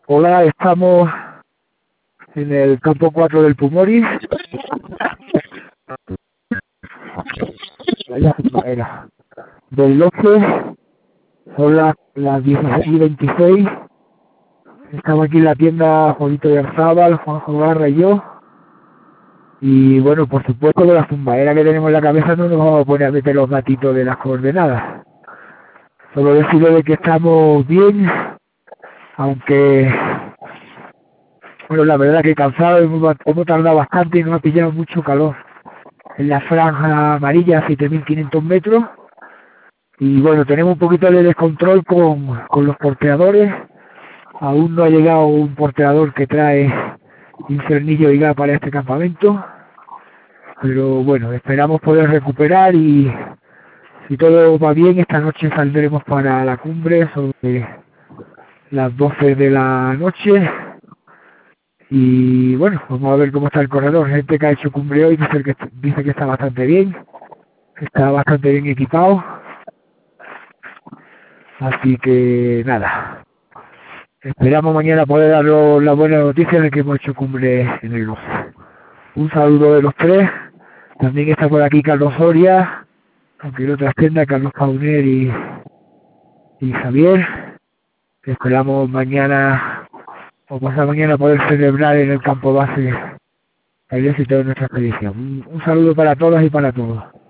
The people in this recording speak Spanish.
Hola, estamos en el campo 4 del Pumori. Era del 12, son las 16:26. Estamos aquí en la tienda Juanito de Arzábal, Juanjo Garra y yo. Y bueno, por supuesto, con la zumbaera que tenemos en la cabeza no nos vamos a poner a meter los gatitos de las coordenadas. Solo decirle de que estamos bien, aunque, bueno, la verdad que cansado, hemos tardado bastante y nos ha pillado mucho calor. En la franja amarilla a 7.500 metros. Y bueno, tenemos un poquito de descontrol con los porteadores. Aún no ha llegado un porteador que trae infernillo y gas para este campamento. Pero bueno, esperamos poder recuperar y si todo va bien, esta noche saldremos para la cumbre sobre las 12 de la noche. Y bueno, vamos a ver cómo está el corredor. Gente que ha hecho cumbre hoy dice que está bastante bien. Está bastante bien equipado. Así que nada. Esperamos mañana poder daros la buena noticia de que hemos hecho cumbre en el 12. Un saludo de los tres. También está por aquí Carlos Soria, aunque en otras tiendas, Carlos Pauner y Javier. Esperamos mañana o pasado mañana poder celebrar en el campo base el éxito de nuestra expedición. Un saludo para todas y para todos.